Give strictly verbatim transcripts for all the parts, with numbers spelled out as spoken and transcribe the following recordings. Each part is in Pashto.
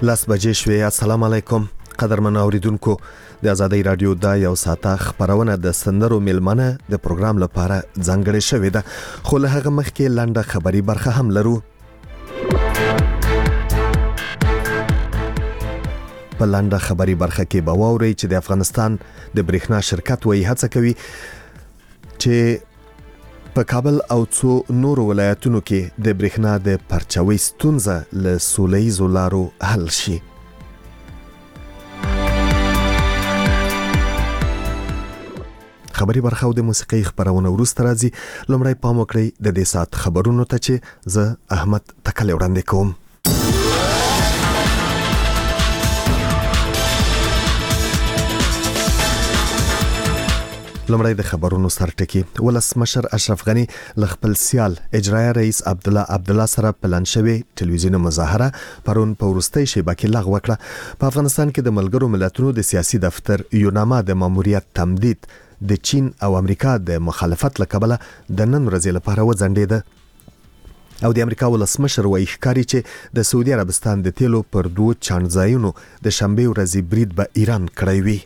لاس بجې شوې. السلام علیکم قدرمن اوریدونکو، د آزادۍ رادیو دا یو ساعته خبرونه د سندرو میلمنه د پروګرام لپاره ځانګړې شوې ده، خو له هغه مخکې لنډه خبري برخه هم لرو. په لنډه خبري برخه کې به واورئ چې د افغانستان د برېښنا شرکت وایي هڅه کوي چې په کابل او څو نورو ولایتونو کې د برېښنا د پرچاوي ستونزه له سوله‌ییزو لارو حل شي. خبري برخه او د موسیقۍ خبرونه وروسته راځي. لومړی پام وکړئ د دې ساعت خبرونو ته چې زه احمد تکل وړاندې کوم. لمړی د خبرونو سرټکی. ولسمشر اشرف غنی ل خپل سیال اجرایه رئیس عبد الله عبد الله سره پلان شوی ټلویزیونی مظاهره پرون په ورستۍ شیبه کې لغوه کړه. په افغانستان کې د ملګرو ملتونو د سیاسي دفتر یوناما د ماموریت تمدید د چین او امریکا د مخالفت له کبله د نن ورځې لپاره وځنډېده او د امریکا ولسمشر وایي ښکاري چې د سعودي عربستان د تیلو پر دوه چانځایونو د شنبې ورځې برید به ایران کړی وي.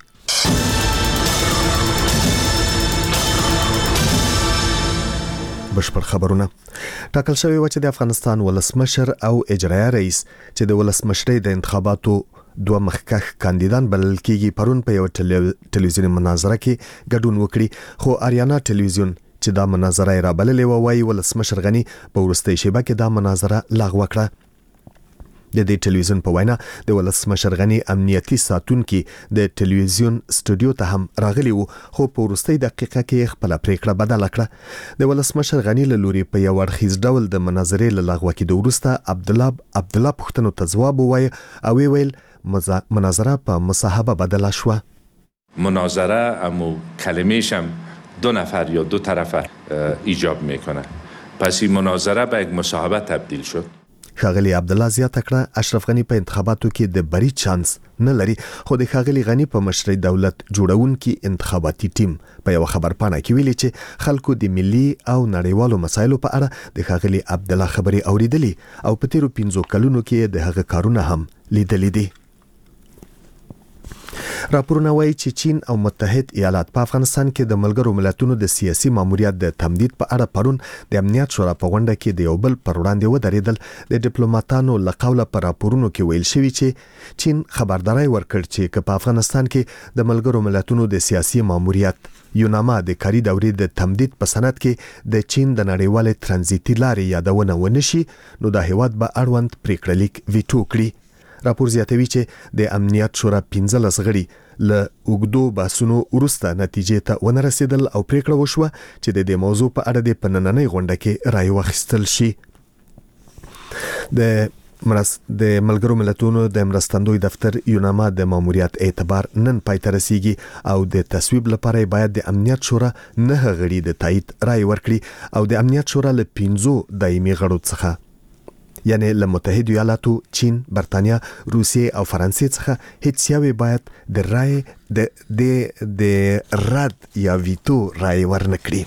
بشپړ خبرونه. ټاکل شوی و چې د افغانستان ولسمشر او اجرایه رئیس چې د ولسمشرۍ د انتخاباتو دوه مخکښ کاندیدان بلل کېږي پرون په یو ټلویزیوني مناظره کې ګډون وکړي، خو آریانا ټلویزیون چې دا مناظره یې رابللې وه وایي ولسمشر غني په وروستۍ شیبه کې دا مناظره لغوه کړه. د دې ټلویزیون په وینا د ولسمشر غني امنیتي ساتونکي د ټلویزیون سټوډیو ته هم راغلي وو، خو په وروستۍ دقیقه کې خپل پریکړه بدله کړه. د ولسمشر غني له لوري په یو اړخیز ډول د مناظرې له لغوه کېدو وروسته عبد الله عبد الله پوښتنو ته ځواب ووایه او ویل مناظره په مصاحبه بدله شوه. مناظره امو کلمه‌ش هم دو نفر یا دو طرفه ایجاب میکنه، پس این مناظره به یک مصاحبه تبدیل شد. ښاغلي عبد الله زیاته کړه اشرف غني په انتخاباتو کې د بری چانس نه لري، خو د ښاغلي غني په مشرۍ دولت جوړونکي انتخاباتي ټیم په یو خبرپاڼه کې ویلي چې خلکو د ملي او نړیوالو مسایلو په اړه د ښاغلي عبد الله خبرې اوریدلي او په تیرو پنځو کلونو کې د هغه کارونه هم لیدلي دي. راپورونه وایي چې چین او متحد ایالات په افغانستان کې د ملګرو ملتونو د سیاسي ماموریت د تمدید په اړه پرون د امنیت شورا په غونډه کې د یو بل پر وړاندې ودرېدل. د ډیپلوماټانو له قوله په راپورونو کې ویل شوي چې چین خبرداري ورکړ چې که په افغانستان کې د ملګرو ملتونو د سیاسي ماموریت یوناما د کاري دورې د تمدید په سند کې د چین د نړیوالې ترانزیتي لارې یادونه ونشي نو د هیواد به اړوند پریکړه لیک ویټو کړي. راپور زیاتوي چې د امنیت شورا پنځلس غړي له اوږدو بحثونو وروسته نتیجې ته ونه رسیدل او پریکړه وشوه چې د دې موضوع په اړه د په نننۍ غونډه کې رایه واخیستل شي. د مرس د ملګرو ملتونو د مرستندوی دفتر یوناما د ماموریت اعتبار نن پای ته رسیږي او د تصویب لپاره باید د امنیت شورا نه غړي د تایید رایه ورکړي او د امنیت شورا له پنځو دایمي غړو څخه یعنی له متحد ایالاتو، چین، برتانیا، روسیې او فرانسې څخه هیڅ یوې باید د رای د د د رد یا ویتو رای ورنکړي.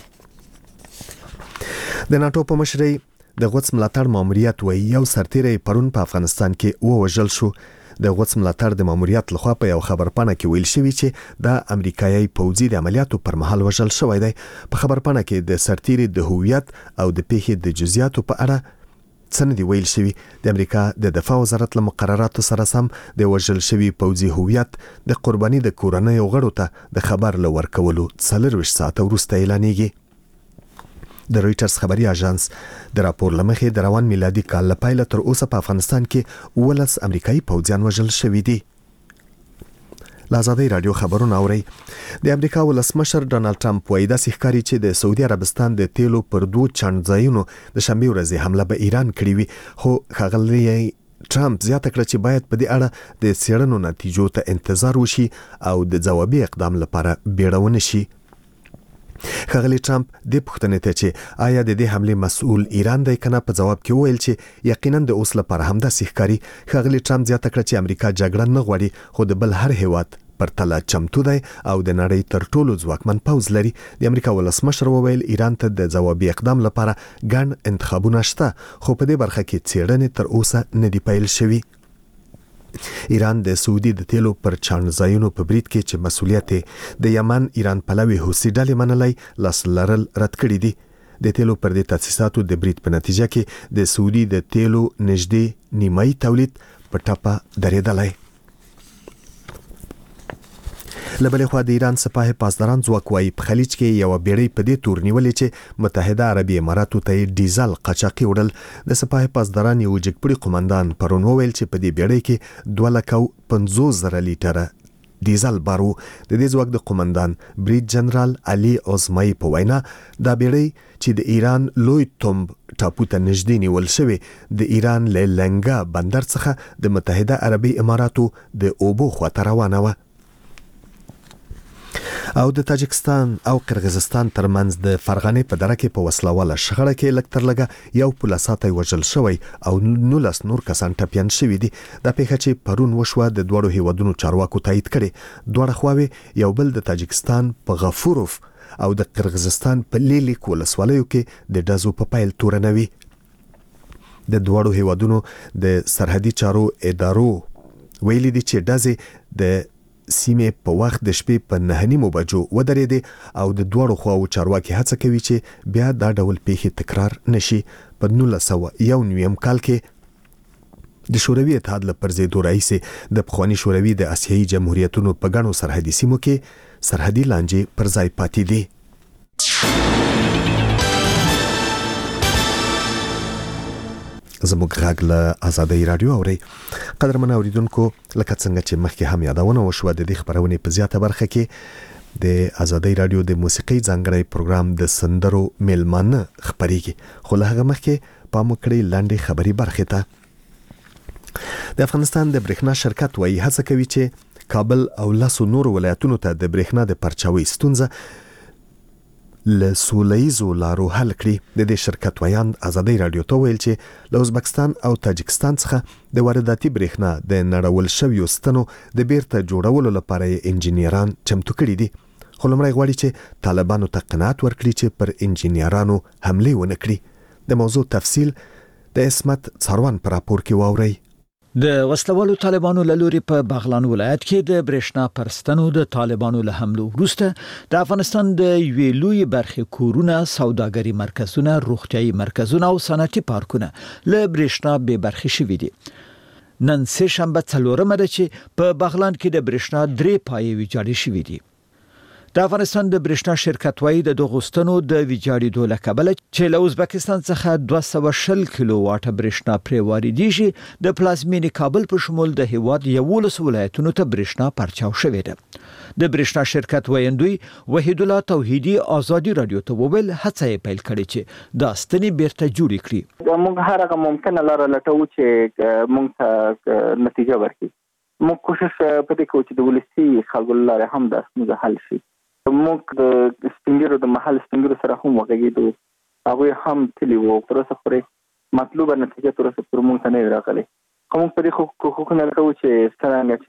د ناتو په مشرۍ د غوڅ ملاتړ ماموریت وایي یو سرتیری پرون په افغانستان کې ووژل شو. د غوڅ ملاتړ د ماموریت لخوا په یو خبرپاڼه کې ویل شوی چې د امریکایي پوځي د عملیاتو پر مهال وژل شوی دی. په خبرپاڼه کې د سرتیری د هویت او د پیښې د جزئیاتو په اړه څه دي ویل شوي. د امریکا د دفاع وزارت له مقرراتو سره سم د وژل شوي پوځي هویت د قرباني د کورنیو غړو ته د خبر له ورکولو څلرویشت ساعته وروسته اعلانېږي. د رویټرز خبري اژانس د راپور له مخې د روان میلادي کال له پیله تر اوسه په افغانستان کې اوولس امریکایي پوځیان وژل شوي دي. آزادۍ رادیو خبرونه اورئ. د امریکا ولسمشر ډانلډ ټرمپ وایي داسې ښکاري چې د سعودي عربستان د تیلو پر دوه چانځایونو د شنبې ورځې حمله به ایران کړې وي، خو ښاغلی ټرمپ زیاته کړه چې باید په دې اړه د څېړنو نتیجو ته انتظار وشي او د ځوابي اقدام لپاره بیړه ونه شي. ښاغلی ټرمپ د پوښتنې ته چې آیا د دې حملې مسؤل ایران دی کنه په ځواب کې وویل چې یقینا د اوس لپاره همداسې ښکاري. ښاغلی ټرمپ زیاته کړه چې امریکا جګړه نه غواړي خو د بل هر هیواد پرتله چمتو دی او د نړۍ تر ټولو ځواکمن پوځ لري. د امریکا ولسمشر وویل ایران ته د ځوابي اقدام لپاره ګڼ انتخابونه شته، خو په دې برخه کې څېړنې تر اوسه نه دي پیل شوي. ایران د سعودي د تیلو پر چانځایونو په برید کې چې مسولیت د یمن ایران پلوي حوثي ډلې منلای لاس لرل رد کړی دي. د تیلو پر دې تاسیساتو د برید په نتیجه کې د سعودي د تیلو نږدې نیمایي تولید په ټپه درېدلی. له بلې خوا د ایران سپاه پاسداران ځواک وایي په خلیج کې یوه بیړۍ په دې تور نیولې چې متحده عربي اماراتو ته یې ډیزل قاچاقي وړل. د سپاه پاسداران یو جګپړي قومندان پرون وویل چې په دې بیړۍ کې دوه لکه پنځوس زره لیټره ډیزل بارو. د دې ځواک د قومندان بریډ جنرال علي اوزمای په وینا دا بیړۍ چې د ایران لوی تومب ټاپو ته نږدې نیول شوی د ایران له لنګا بندر څخه د متحده عربي اماراتو د اوبو خواته روانه وه. او د تاجکستان او قرغیزستان ترمنځ د فرغانې په دره کې په وسلواله شخړه کې لږ تر لږه یو پولیساتی وژل شوی او نولس نور کسان ټپیان شوي دي. دا پیښه چې پرون وشوه د دواړو هیوادونو چارواکو تایید کړي. دواړه خواوې یو بل د تاجکستان په غفوروف او د قرغیزستان په لیلیک ولسوالیو کې د ډزو په پیل تورنوي. د دواړو هیوادونو د سرحدي چارو ادارو ویلي دي چې ډزې د سیمه په وخت د شپې په نه نیمو بجو ودرېدې او د دوړو خواو چارواکي هڅه کوي چې بیا دا ډول پیښې تکرار نشي. په نولس سوه یو نویم کال کې د شوروي اتحاد له پرځېدو راهیسې د پخواني شوروي د اسیایي جمهوریتونو په ګڼو سرحدي سیمو کې سرحدي لانجې پر ځای پاتې دي. زموږ غږ له آزادۍ رادیو اوري. قدرمن اوریدونکو، لکه څنګه چې مخکې هم یادونه وشوه د دې خبرونې په زیاته برخه کې د آزادۍ رادیو د موسیقي ځانګړی پروګرام د سندرو میلمانه خبريږي. خو له هغه مخکې پام وکړئ لاندې خبري برخه ته. د افغانستان د برېښنا شرکت وایي هڅه کوي چې کابل او لاسو نور ولایتونو ته د برېښنا د پرچاوي ستونزه له سولهیزو لارو حل کړي. د دې شرکت ویاند آزادۍ رادیو ته ویل چې له ازبکستان او تاجکستان څخه د وارداتي برېښنا د نړول شویو ستنو د بیرته جوړولو لپاره انجینران چمتو کړي دي. خو لومړی غواړي چې طالبانو ته قناعت ورکړي چې پر انجینرانو حمله ونه کړي. د موضوع تفصیل د اسمت څاروان پر راپور کې واورئ. د وسلوالو طالبانو له لوري په بغلان ولایت کې د برېښنا پرستنو د طالبانو له حملو وروسته د افغانستان د یوې لوی برخې کورونه، سوداګري مرکزونه، روغتيایي مرکزونه او صنعتي پارکونه له برېښنا بې برخې شوي دي. نن سه شنبه څلورمه ده چې په بغلان کې د برېښنا درې پایې ویجاړې شوي دي. د افغانستان د برېښنا شرکت وایي د دغوستنو د ویجاړېدو له کبله چې له ازبکستان څخه دوه سوه شل کیلو واټه برېښنا پرې واردېږي د پلازمینې کابل په شمول د هیواد یولس ولایتونو ته برېښنا پرچاو شوې ده. د برېښنا شرکت ویاندوی وحید الله توحیدی آزادي رادیو ته وویل هڅه یې پیل کړې چې دا ستنې بیرته جوړې کړي. موږ هر هغه ممکنه لاره لټوو چې موږ ته نتیجه ورکړي. موږ کوشش په دې کوو چې د ولسي خلکو لاره هم دا ستونزه حل شي. موږ د سپینګرو د محل سپینګرو سره هم وغږېدو. هغوی هم تللي وو. تر اوسه پورې مطلوبه نتیجه تر اوسه پورې موږ ته نه راغلې. خو موږ په دې کوښښونه کوو چې څرنګه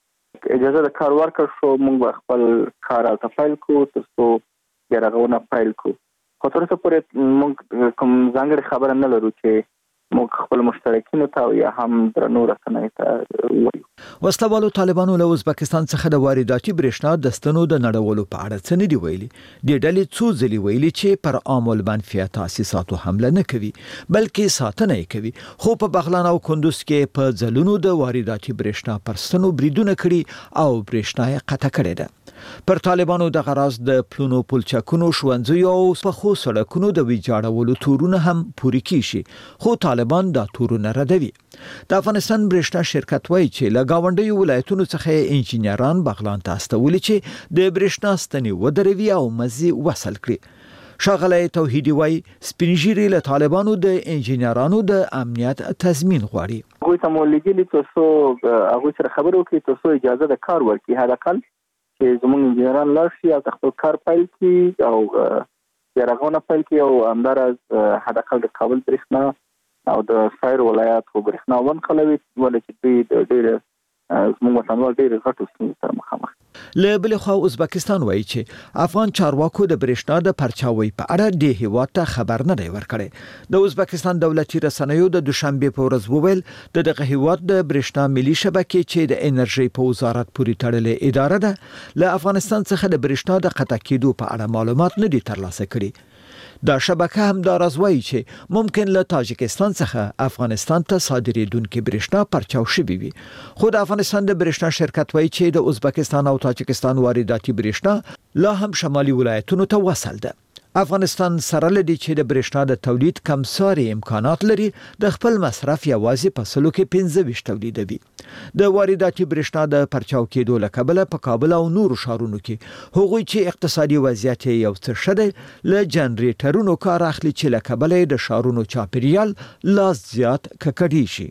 چې اجازه د کار ورکړ شو موږ به خپل کار هلته پیل کړو تر څو بیا رغونه پیل کړو. خو تر اوسه پورې موږ کوم ځانګړې خبره نه لرو چې موږ خپل مشترکینو ته یا هم درنو رسنیو ته وایو. وسلوالو طالبانو له ازبکستان څخه د وارداتي برېښنا د ستنو د نړولو په اړه څه نه دي ویلي. د ډلې څو ځلې ویلي چې پر عامل منفیه تاسیساتو حمله نه کوي بلکې ساتنه یې کوي. خو په بغلان او کندوز کې په ځلونو د وارداتي برېښنا پر ستنو بریدونه کړي او برېښنا یې قطع کړې ده. پر طالبانو د غراز د پلونو پلچکونو ښوونځیو او پخو سړکونو د ویجاړولو تورونه هم پوري کیږي. خو طالبان دا تورونه ردوي. د افغانستان برېښنا شرکت وایي چې له گاونډیو ولایتونو څخه انجینران بغلان ته استولي چې د برېښنا ستنې ودروي او مزي وصل کړي. ښاغلی توحیدی وایي سپینږیري له طالبانو د انجینرانو د امنیت تضمین غواړي. هغوی ته مو لګیلي تر څو هغوی سره خبرې وکړي تر څو اجازه د کار ورکړي. حداقل چې زموږ انجینران لاړ شي او خپل کار پیل کړي او بیا رغونه پیل کړي او همداراز حداقل د کابل برېښنا او د سایر ولایاتو برېښنا ونښلوي ولې چې دوی د ډېر زموږ وطنوال ډېر غټو ستونزو سره مخامخ. له بل خوا ازبکستان وایي چې افغان چارواکو د برېښنا د پرچاوي په اړه د هیواد ته خبر نه دی ورکړی. د ازبکستان دولتي رسنیو د دوشنبه په ورځ وویل د دغه هیواد د برېښنا ملي شبکې چې د انرژي په وزارت پورې تړلې اداره ده له افغانستان څخه د برېښنا د قطع کېدو په اړه معلومات نه دي ترلاسه کړي. دا شبکه هم دا راز وایي چې ممکن له تاجکستان څخه افغانستان ته صادرېدونکې برېښنا پرچاو شوې وي. خو د افغانستان د برېښنا شرکت وایي چې د ازبکستان او تاجکستان وارداتي برېښنا لا هم شمالي ولایتونو ته وصل ده. افغانستان سره لدی چې د برېښنا د تولید کمساري امکانات لري د خپل مصرف یوازې په سلو کې پنځه ویشت تولیدوي. د وارداتي برېښنا د پرچاو کېدو له کبله په کابل او نورو ښارونو کې هغوی چې اقتصادي وضعیت یو څه ښه دی له جنریټرونو کار اخلي چې له کبله د ښارونو چاپیریال لا زیات ککړی شي.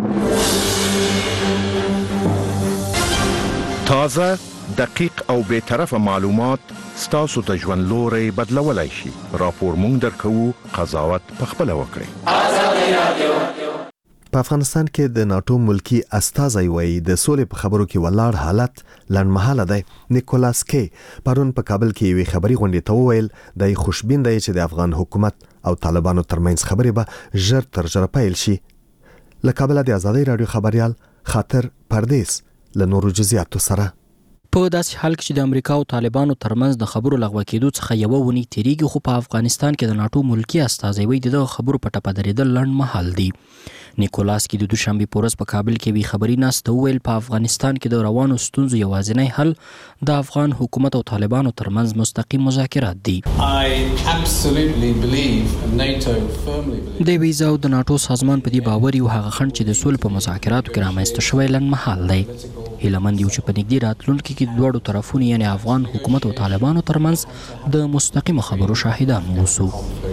تازه، دقیق او بے طرفه معلومات ستاسو ته ژوند لوري بدلولای شي. راپور مونږ درکو، قضاوت پخپله وکړئ. په افغانستان کې د ناتو ملکی استازی وایي د سولې په خبرو کې ولاړ حالت لنډمهاله دی. نیکولاس کی پرون په کابل کې یوې خبري غونډې ته وویل د خوشبین دی چې د افغان حکومت او طالبانو ترمنځ خبرې به ژر تر ژره پیل شي. له کابل د آزادۍ رادیو خبريال خاطر پردیس له نورو جزئیاتو سره. په داسې حال کې چې د امریکا او طالبانو ترمنځ د خبرو لغوه کېدو څخه یو ونی تیریږي، خو په افغانستان کې د ناتو ملکی استازی وایي دغه خبرو په ټپه درېدل لنډ مهال دی. نیکولاس کی د دوشنبه په ورځ په کابل کې وی خبري ناسته ویل په افغانستان کې د روانو ستونزو یوازینی حل د افغان حکومت او طالبانو ترمنځ مستقیم مذاکرات دي. د ویزا او د ناتو سازمان په دې باور یو هغه خنډ چې د سولې په مذاکراتو کې رامنځته شوی لنډ مهال دی. هیلمند یو چې په نږدې راتلونکي کې د دوړو طرفونو یعنی افغان حکومت او طالبانو ترمنځ د مستقیم خبرو شاهدان اوسو.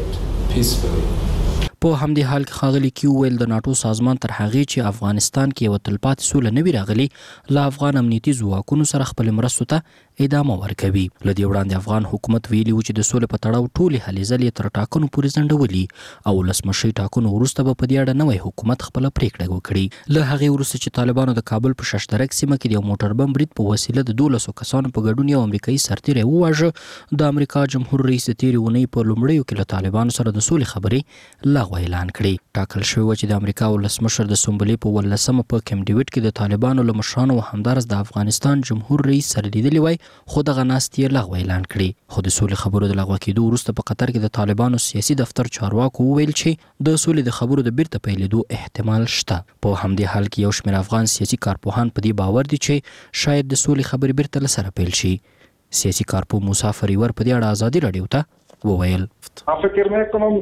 په همدې حال کې ښاغلي کیو ویل د ناتو سازمان تر هغې چې افغانستان کې یو تلپاتې سوله نه وي راغلي له افغان امنیتي ځواکونو سره خپل مرستو ته ادامه ورکوي. له دې وړاندې افغان حکومت ویلي و چې د سولې په تړاو ټولې هلې ځلې تر ټاکنو پورې ځنډولي او ولسمشي ټاکنو وروسته به په دې اړه نوی حکومت خپله پریکړه وکړي. له هغې وروسته چې طالبانو د کابل په ششترک سیمه کې د یو موټر بم برید په وسیله د دولسو کسانو په ګډون یو امریکایي سرتیری وواژه، د امریکا جمهور رئیس د تېرې اونۍ په لومړیو کې له طالبانو سره د سولې خبرې لغوه اعلان کړي. ټاکل شوی و چې د امریکا ولسمشر د سنبلې په ولسمه په کیمپ ډیوډ کې د طالبانو له مشرانو او همدارس د افغانستان جمهور رئیس سره لیدلی وای، خو دغه ناستې یې لغوه اعلان کړي. خو د سولې خبرو د لغوه کېدو وروسته په قطر کې د طالبانو سیاسي دفتر چارواکو وویل چې د سولې د خبرو د بیرته پیلېدو احتمال شته. په همدې حال کې یو شمېر افغان سیاسي کارپوهان په دې باور دي چې شاید د سولې خبرې بیرته له سره پیل شي. سیاسي کارپوه موسی فریور په دې اړه ازادي راډیو ته وویل: فکر نه کوم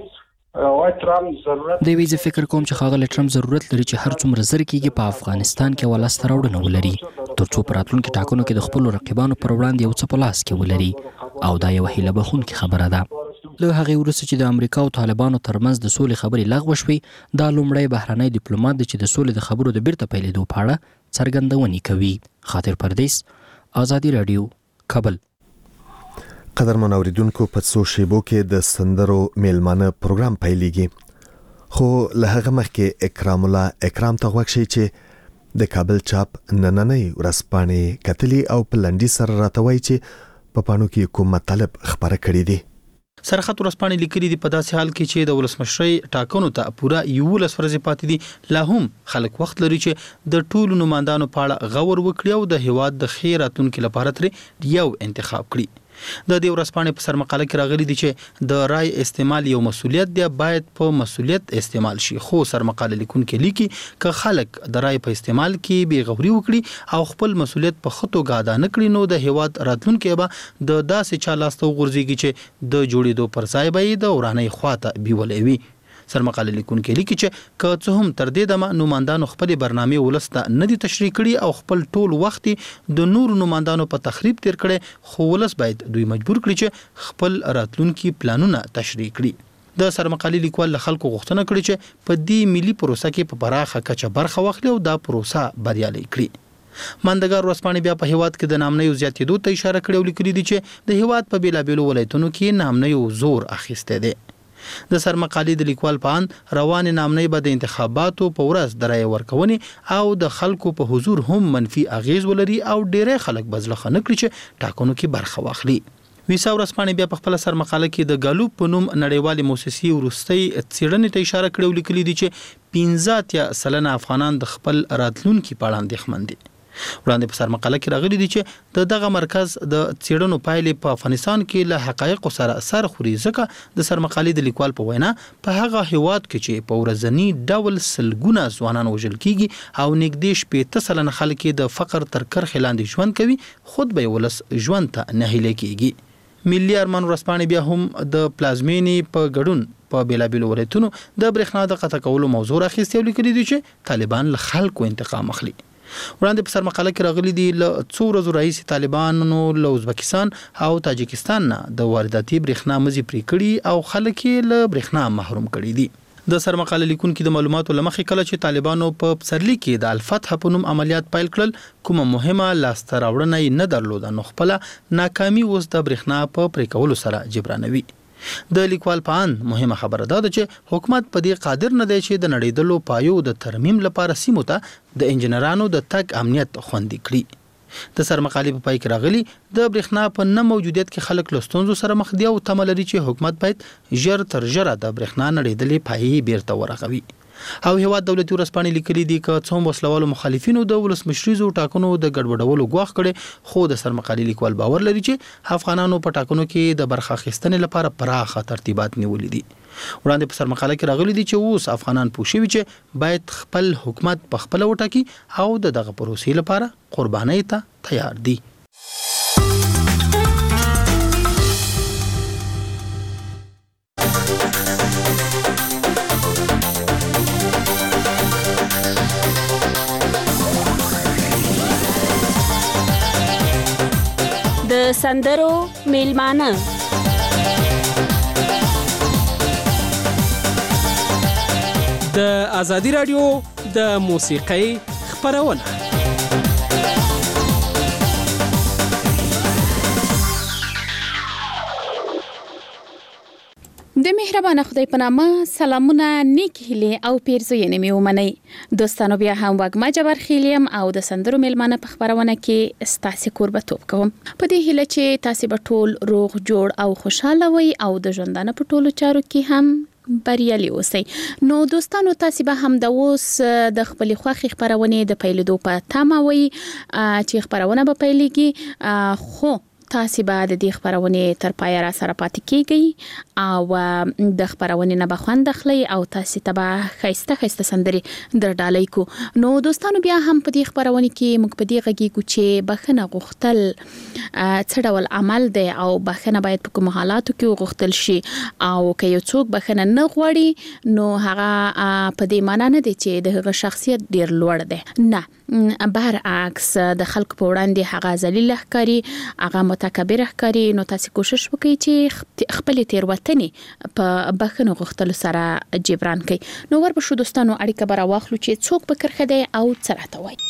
د ویزه فکر کوم چې ښاغلی ټرمپ ضرورت لري چې هر څومره زر کېږي په افغانستان کې یوه لاسته راوړنه ولري تر څو په راتلونکي ټاکنو کې د خپلو رقیبانو پر وړاندې یو څه په لاس کې ولري، او دا یوه هیله بښونکې خبره ده. له هغې وروسته چې د امریکا او طالبانو ترمنځ د سولې خبرې لغوه شوې، دا لومړی بهرنی ډیپلومات دی چې د سولې د خبرو د بیرته پیلېدو په اړه څرګندونې کوي. خاطر پردیس، آزادي راډیو، کابل. قدرمن اوریدونکو، په څو شیبو کې د سندرو میلمانه پروګرام پیلېږي، خو له هغه مخکې اکرام الله اکرام ته غوږ شئ چې د کابل چاپ نننۍ ورځپاڼې کتلي او په لنډي سره راته وایي چې په پاڼو کې کوم مطالب خپاره کړي دي. سرخط ورځپاڼې لیکلي دي په داسې حال کې چې د ولسمشرۍ ټاکنو ته پوره یولس ورځې پاتې دي، لا هم خلک وخت لري چې د ټولو نمایندانو په اړه غور وکړي او د هیواد د ښې راتلونکي لپاره ترې یو انتخاب کړي. د دې ورځپاڼې په سرمقاله کې راغلي دي چې د رای استعمال یو مسولیت دی، باید په مسولیت استعمال شي. خو سرمقاله لیکونکي لیکي که خلک د رای په استعمال کې بې غوري وکړي او خپل مسولیت په ښه توګه ادا نه کړي، نو د هیواد راتلونکی به د داسې چا لاسته وغورځېږي چې د جوړېدو پر ځای به یې د ورانۍ خواته بیولی وي. سرمقاله لیکونکي لیکي چې که څه هم تر دې دمه نمایندانو خپلې برنامې ولس ته نه دي تشریح کړي او خپل ټول وخت د نورو نمایندانو په تخریب تیر کړي، خو ولس باید دوی مجبور کړي چې خپل راتلونکي پلانونه تشریح کړي. د سرمقالې لیکوال له خلکو غوښتنه کړې چې په دې ملي پروسه کې په پراخه کچه برخه واخلي او دا پروسه بریالۍ کړي. ماندګار ورځپاڼې بیا په هیواد کې د نامنیو زیاتېدو ته اشاره کړې او لیکلي دي چې د هیواد په بیلابیلو ولایتونو کې نامنیو زور اخیستی دی. د سرمقالې د لیکوال په ان روان نامنۍ به د انتخاباتو په ورځ د رای ورکونې او د خلکو په حضور هم منفي اغیز ولري او ډېری خلک بزلخه نکړي چې ټاکنو کې برخه واخلي. ویسا ورځپاڼې بیا په خپل سرمقاله کې د ګالوپ په نوم نړیوالې موسسې وروستۍ څېړنې ته اشاره کړې او لیکلي دي چې پنځه اتیا سلنه افغانان د خپل راتلونکي په اړه اندېښمن دي. وړاندې په سرمقاله کې راغلي دي چې د دغه مرکز د څېړنو پایلې په افغانستان کې له حقایقو سره سر خوري، ځکه د سرمقالې د لیکوال په وینا په هغه هیواد کې چې په ورځنی ډول سلګونه ځوانان وژل کیږي او نږدې شپېته سلنه خلک د فقر تر کرښې لاندې ژوند کوي، خود به ولس ژوند ته نه هیله کیږي. ملي ارمان ورځپاڼې بیا هم د پلازمینې په ګډون په بیلابیلو ولایتونو د برېښنا د قطع کولو موضوع راخیستې او لیکلي دي چې طالبان له خلکو انتقام اخلي. وړاندې په سرمقاله کې راغلي دي له څو ورځو راهیسې طالبانو له ازبکستان او تاجکستان نه د وارداتي برېښنا مزي پرې کړي او خلک یې له برېښنا محروم کړي دي. د سرمقاله لیکونکو د معلوماتو لمخې کله چې طالبانو په پسرلي کې د الفتح په نوم عملیات پیل کړل، کومه مهمه لاسته راوړنه یې نه درلوده، نو خپله ناکامي اوس د برېښنا په پرې کولو سره جبرانوي. د لیکوال په ان مهمه خبره ده چې حکومت په دې قادر نه دی چې د نړیدلو پایو د ترمیم لپاره سیمو ته د انجنیرانو د تګ امنیت خوندي کړي. د سرمقالې په پای کې راغلي د برېښنا په نه موجودیت کې خلک له ستونزو سره مخ دي او تمه لري چې حکومت باید ژر تر ژره د برېښنا نړیدلې پایې بیرته ورغوي. او هیواد دولتي ورځپاڼې لیکلي دي که څو وسلوالو مخالفینو د ولسمشریزو ټاکنو د ګډوډولو غواخ کړي، خو د سرمقالې لیکوال باور لري چې افغانانو په ټاکنو کې د برخه اخیستنې لپاره پراخه ترتیبات نیولي دي. وړاندې په سرمقاله کې راغلي دي چې اوس افغانان پوه شوي چې باید خپل حکومت په خپله وټاکي او د دغه پروسې لپاره قربانۍ ته تیار دي. د سندرو میلمانه د ازادي رادیو د موسیقۍ خپرونه. د مهربانه خدای په نامه سلامونه، نیک هیلې او پیرزوینې مې ومنئ. دوستانو بیا هم وږمه جبر خیلیم او د سندرو میلمانه په خپرونه کې ستاسو کوربتوب کوم. په دې هیله چې تاسو به ټول روغ جوړ او خوشاله وي او د ژوندانه په ټولو چارو کې هم بریالي اوسئ. نو دوستانو تاسو به هم د اوس د خپل خوخي خبرونه د پیلېدو په تمه وي چې خبرونه به پیلېږي، خو تاسو به د دې خبرونه تر پای را سره پاتې کیږئ او د خبرونه نه بخوند اخلي او تاسو ته به خسته خسته سندري در ډالۍ کو. نو دوستانو بیا هم په دې خبرونه کې موږ په دې غږیږو چې بخنه غوښتل څه ډول عمل دی او بخنه باید په کوم حالاتو کې غوښتل شي، او که یو څوک بخنه نه غواړي نو هغه په دې معنی نه دی چې د هغه شخصیت ډیر لوړ دی، نه، برعکس د خلکو په وړاندې هغه ذلیل ښکاري، هغه متکبر ښکاري. نو تاسو کوشش وکړئ چې خپل تیروتنې په بخښنه غوښتلو سره جبران کړئ. نو ورپسې دوستانو اړیکه به راواخلو چې څوک په کرخه دی او څه راته وایي.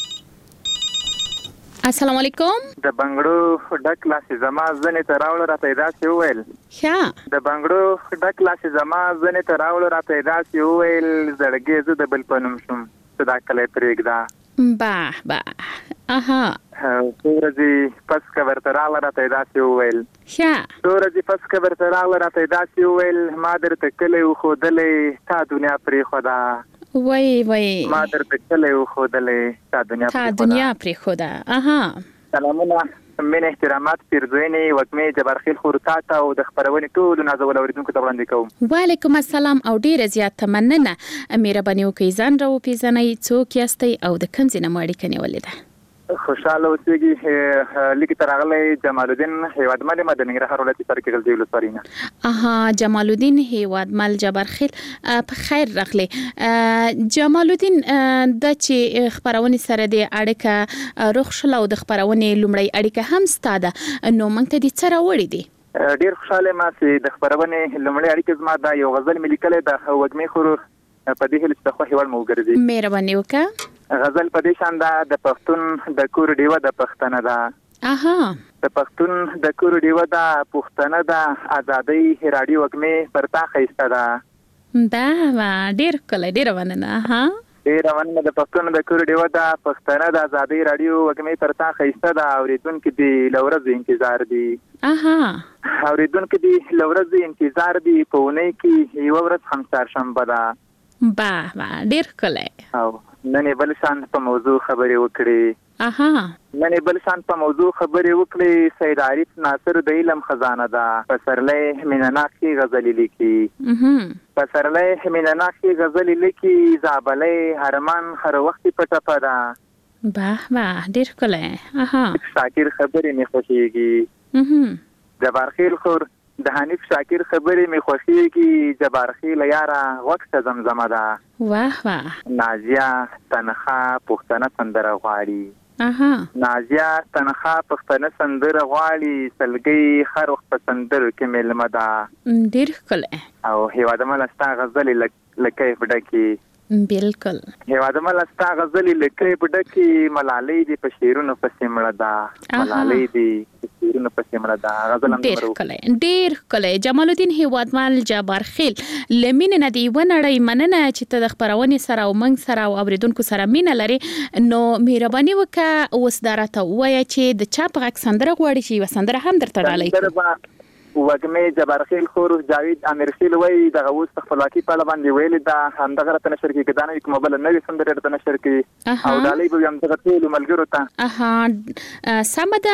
السلام علیکم. د بنګړو ډک لاس زما زنې ته راوړ را پیدا سی ویل. ښه. د بنګړو ډک لاس زما زنې ته راوړ را پیدا سی ویل، زړګې زه د بل پنوم شم صدا کله پرېږدا. با با اها سورځي پس کور تر راغله را پیدا سی ویل. ښه. سورځي پس کور تر راغله را پیدا سی ویل، ما درته کلی وښودلې تا دنیا پرېښوده. وای وای ما درته کلی وښودلې تا دنیا تا دنیا پرېښوده. اها. سلامونه، من احترامات، پیرزوینې، وږمې جبرخیل خورتا ته او د خبرونې ټولو نازول اوریدونکو ته وړاندې کوم. وعلیکم السلام او ډیره زیاته مننه. مهرباني وکړئ ځان راوپېژنئ، څوک یاستئ او د کوم ځای نه مو اړیکه نیولې ده؟ خوشاله اوسېږي. لیکي ته راغلی جمال الدین هیوادمل یم، د ننګرهار ولایت سرکې ګلدی ولسوالۍ نه. اها، جمال الدین هیوادمل جبرخیل، په خیر راغلی. جمال الدین د چې خبرونه سره د اړیکه روغ شل او د خبرونه لومړی اړیکه هم ستاده، نو موږ ته د څه راوړی دي؟ ډیر خوشاله ما چې د خبرونه لومړی اړیکه زما دا یو غزل مې لیکلی د وږمې خور په دې هیله چې د خوښې وړ مو وګرځي. مهرباني وکړه. غزل په دې شان ده، د پښتون د کور ډیوه د پښتنه ده. اها. د پښتون د کور دیو دا پښتنه دا ازادي رادیو وګمه پرتا خيسته دا دا وا ډیر کله ډیر وننه ها ډیر وننه د پښتون د کور دیو دا پښتنه د ازادي رادیو وګمه پرتا خيسته دا اوریدونکو دی لورز انتظار دی اها اوریدونکو دی لورز انتظار دی په ونی کې یو ورځ هم چهارشنبه دا با با ډیر کله او نن بل شان په موضوع خبرې وکړي اها نن بل شان په موضوع خبرې وکړي سید عارف ناصر د علم خزانه ده پسرلې مینناکي غزل لیکي اها پسرلې مینناکي غزل لیکي زابلې هرمان هر وخت پټه پدا با با ډیر کله اها شاکر خبرې می خوشيږي اها جبارخیل خور د حنیف شاکر خبرې می خوشيږي جبارخیل یارا وخت زمزمه ده واه واه نازیه تنخا پښتنه سندره غواړي اها نازیه تنخا پښتنه سندره غواړي سلګي خر وخت په سندره کې ملمه ده ډیر کله او هیواده ملستا غزل لکه فډکی بالکل هیواده ملستا غزل لکه فډکی ملالۍ دی په شیرونو پسې مړه ده ملالۍ دی په شیرونو پسې مړه ده غزل هم ډیر کله ډیر کله جمال الدین هیوادمل جبارخیل لمن نه دی ونړی مننه چې ته د خبرونې سره او منګ سره او اوریدونکو سره مینه لري نو مهرباني وکړه اوس درته وایي چې د چا په غږ سندره غواړي چې وسندره هم درته ډالۍ وګمه جبارخیل خور جاوید امیرخیل وای د غوس خپلواکي په اړه باندې ویل دا همدغه رته نشر کې کدانې کوم بل نوې سندره رته نشر کې او دالې به هم دغه ټول ملګرو ته اها سمده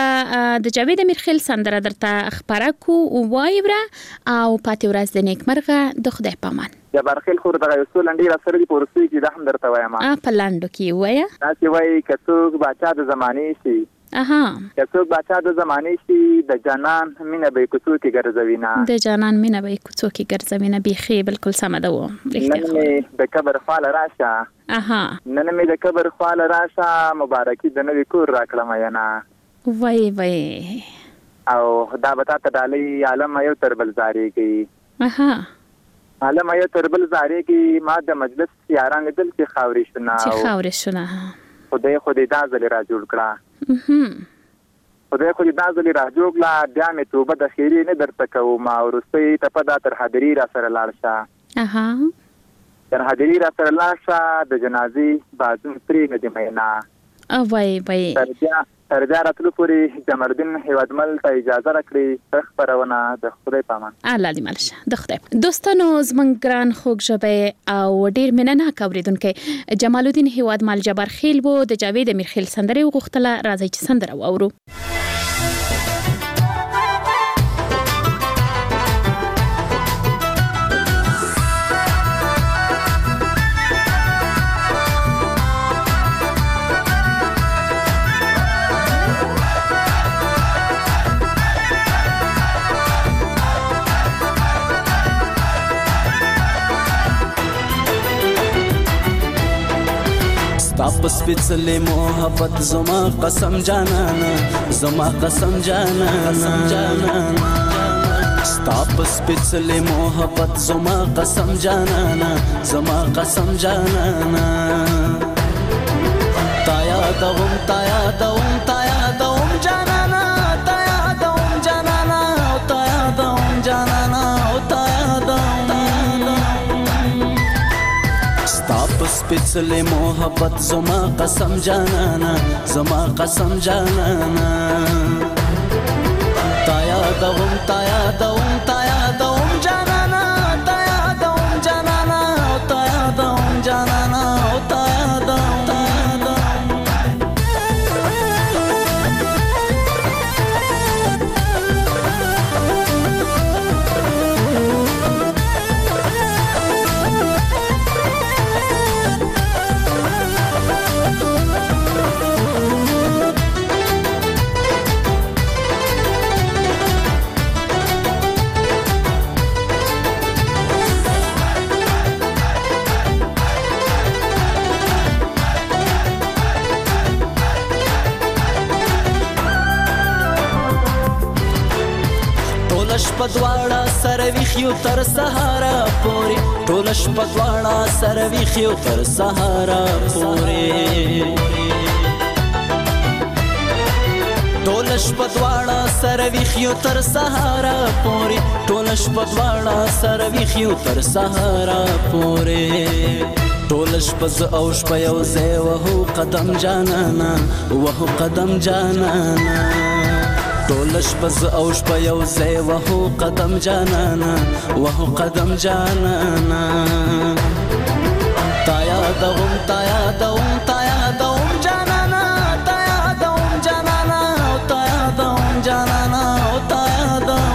مګ د جاوید امیرخیل سندره درته خبره کو وایبره او پاتې ورځ د نیکمرغه د خدای پامان جبارخیل خور دغه یو لنډی را سره دی پورسي کې د هم درته وایم ا په لاندو کې وای دا چې وای کڅوګ بچا د زمانه شي اها کڅوګ بچا د زمانه شي د جنان مینه به کوڅو کې ګرځوینا د جنان مینه به کوڅو کې ګرځوینا بيخي بالکل سم ده و نن د قبر خال راشه اها نن مې د قبر خال راشه مبارکي د نوې کور راکړم یانا وای وای او دا بتا ته ډالۍ عالم یو تر بل زاري کې اها عالم یو تر بل زاري کې ما د مجلس یاران دل کې خاوري شنا چې خاوري شنا خدای خدای دا زل را جوړ کړه خدای خدای دا زل را جوړ کړه بیا مې توبه د خیری نه درته کوم او ورسته ته په دا تر حاضری را سره لاړ شه اها تر حاضری را سره لاړ شه د جنازي بازو پرې نه دی مینا او وای وای ترجا ترجا راتلو پوری جمردین هیوادمل ته اجازه راکړي خبرونه د خدای پامان الله دې مالشه د خدای دوستانو زمونږ ګران خوږ ژبه او ډیر مننه کوریدونکو جمال الدین هیوادمل جبارخیل وو د جاوید امیرخیل سندره وغوښتله راځي چې سندره واورو تاپ سپیڅلې محبت زما قسم جانانا زما قسم جانانا تاپ سپیڅلې محبت زما قسم جانانا زما قسم جانانا تایا دوم تایا دوم تایا دوم جانانا تایا دوم جانانا تایا دوم جانانا تایا دوم تاپ سپیڅلې محبت زما قسم جانانا زما قسم جانانا تایا دوم تایا دوم تایا دوم جانانا تایا دوم جانانا تایا دوم جانانا تایا دوم پدواړه سره ویخیو تر سهارا پوري ټولش پدواړه سره ویخیو تر سهارا پوري ټول شپه دواړه سره ویښیو تر سهاره پورې ټول شپه دواړه سره ویښیو تر سهاره پورې ټول شپه زه او شپه یو ځای وهو قدم جانانا وهو قدم جانانا ټول شپه زه او شپه یو ځای وهو قدم جانانا وهو قدم جانانا تا یادوم تا یادوم تا یادوم جانانا تا یادوم جانانا تا یادوم جانانا تا یادوم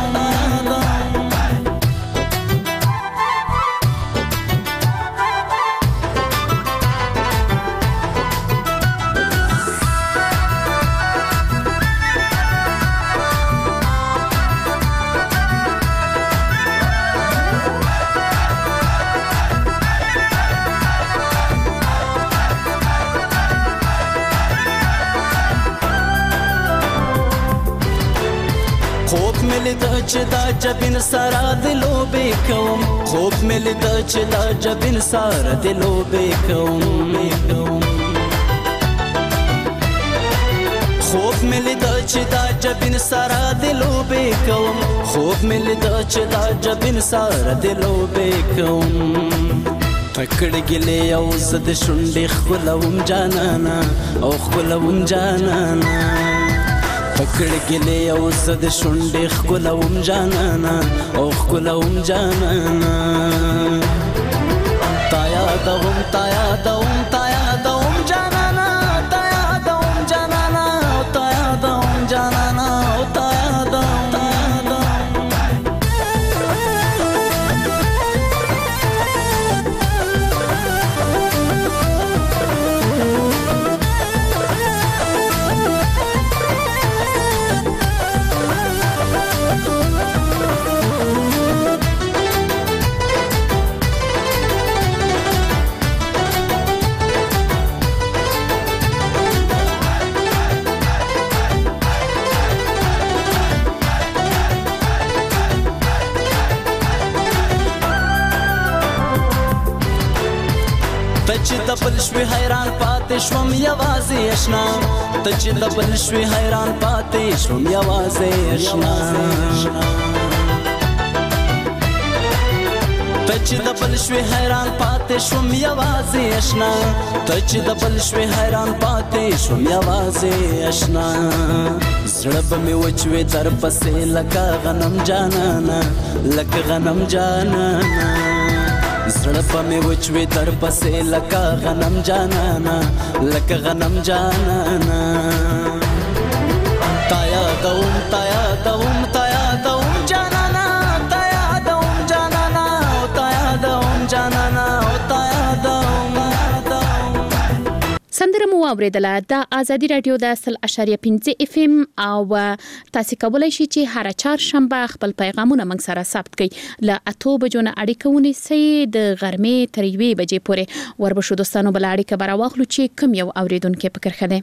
چې دا جبین سارا د لوبې کوم خوب مې لیده چې دا جبین سارا د لوبې کوم خوب مې لیده چې دا جبین سارا د لوبې کوم خوب مې لیده چې دا جبین سارا د لوبې کوم پکړ ګلې او زد شونډې خلوم جانانا او خلوم جانانا پکړ ګلې او زد شونډې خلوم جانانا او خلوم جانانا تا یادوم تا یادوم تا یادوم جانانا تا یادوم جانانا تا یادوم جانانا تا یادوم چې د بل شوي حیران پاتې شوم یوازې اشنا ته چې د بل شوي حیران پاتې شوم یوازې اشنا ته چې د بل شوي حیران پاتې شوم یوازې اشنا ته چې د بل شوي حیران پاتې شوم یوازې اشنا زړه به مې وچوي در پسې لکه غنم جانانا لکه غنم جانانا زړه په مې وچوي در پسې لکه غنم جانانا لکه غنم جانانا تا یادوم تا یادوم تا یادوم جانانا تا یادوم جانانا تا یادوم جانانا تا یادوم سندره مو اوریدله د ازادي رادیو د اصل اشاریه پنځه اف ام او تاسو کولی شئ چې هر چهارشنبه خپل پیغامونه موږ سره ثبت کړئ ل اته بجو نه اړیکه ونیسئ د غرمې تر یوې بجې پورې وربشو دوستانو بل اړیکه برا واخلو چې کوم یو اوریدونکو فکر خده